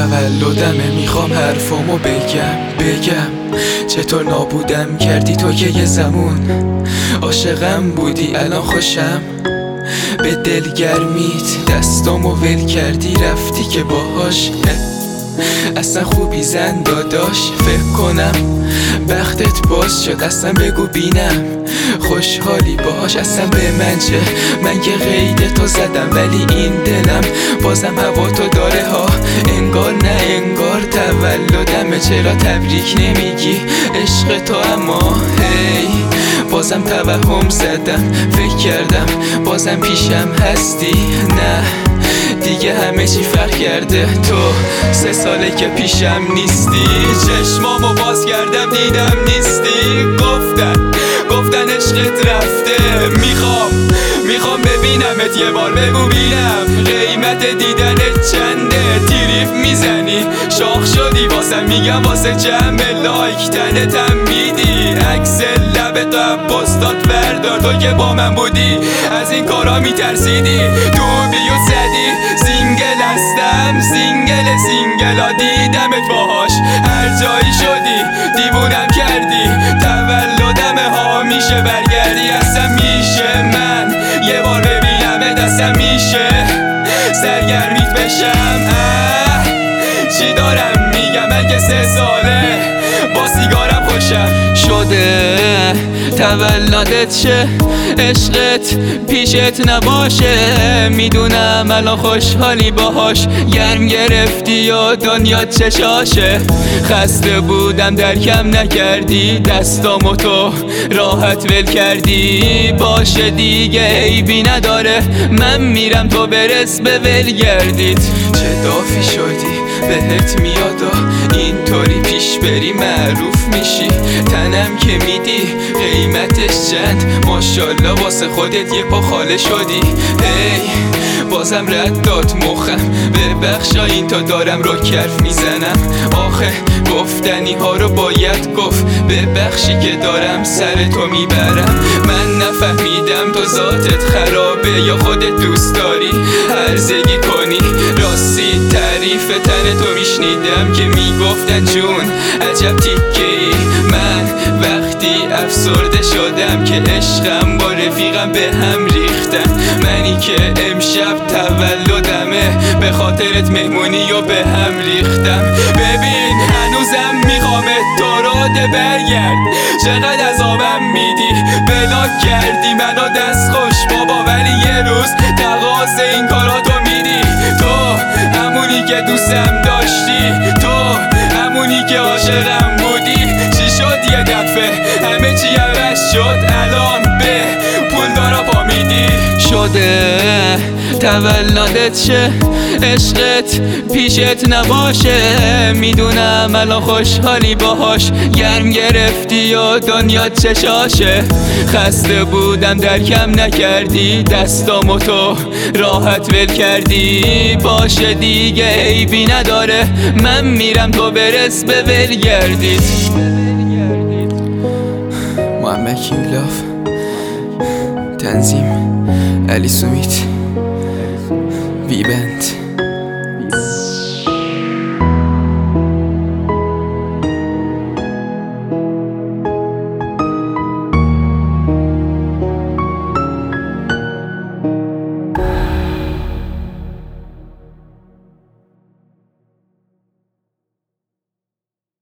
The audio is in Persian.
تولدمه میخوام حرفامو بگم چطور نابودم کردی تو که یه زمان عاشقم بودی الان خوشم به دلگرمیت دستامو ول کردی رفتی که باهاش اصلا خوبی زن داداش فکر کنم بختت باز شد اصلا بگو بینم خوشحالی باهاش اصلا به من چه من که قید تو زدم ولی این دلم بازم هوا تو داره ها انگار نه انگار تولدمه چرا تبریک نمیگی عشق تو اما هی بازم توهم زدم فکر کردم بازم پیشم هستی نه دیگه همه چی فرق کرده تو 3 ساله که پیشم نیستی چشمامو باز کردم دیدم نیستی گفتن عشقت رفته میخوام ببینمت یه بار بگو بینم قیمت دیدنت چنده تریف میزنی شاخ شدی واسه میگم واسه جمع لایک تنتم میدی عکس لب تو پستات بردار تو که با من بودی از این کارا میترسیدی تو بیو زدی سینگل هستم سینگلا دیدمت باهاش هر جایی شدی دیوونم کردی تولدمه ها میشه برگردی اصلا میشه من یه بار ببینمت اصلا میشه سرگرمیت بشم چی دارم میگم من که 3 ساله با سیگارم خوشم شده تولدت شه عشقت پیشت نباشه میدونم الان خوشحالی باهاش گرم گرفتی و دنیا چشاشه خسته بودم درکم نکردی دستامو تو راحت ول کردی باشه دیگه عیبی نداره من میرم تو برس به ولگردید چه دافی شدی بهت میادا اینطوری پیش بری معروف میشی تنم که میدی قیمتش چند ماشالله واسه خودت یه پا خاله شدی هی بازم رد داد مخم ببخشا این تا دارم رو کف میزنم آخه گفتنی ها رو باید گفت ببخشی که دارم سر تو میبرم من نفهمیدم تو ذاتت خرابه یا خودت دوست داری هرزگی کنی راستی تعریف تن تو میشنیدم که میگفتن جون عجب تیکه ای من وقتی افسرده شدم که عشقم با رفیقم به هم ریختم منی که امشب تولدمه به خاطرت مهمونی و به هم ریختم ببین هنوزم میخوامت تو را برگرد چقدر عذابم میدی بلاک کردی منو دست خوش بابا ولی یه روز تقاضا این کاراتو میدی تو همونی که دوستم داشتی تو همونی که عاشقم بودی چی شد یه دفعه همه چی عوض شد الان به پول دارا پا میدی شده تولدت شه عشقت پیشت نباشه میدونم الان خوشحالی باهاش گرم گرفتی و دنیا چشاشه خسته بودم درکم نکردی دستامو تو راحت ول کردی باشه دیگه عیبی نداره من میرم تو برس به ولگردید محمد کینگ لاف تنظیم علی سومیت وی بند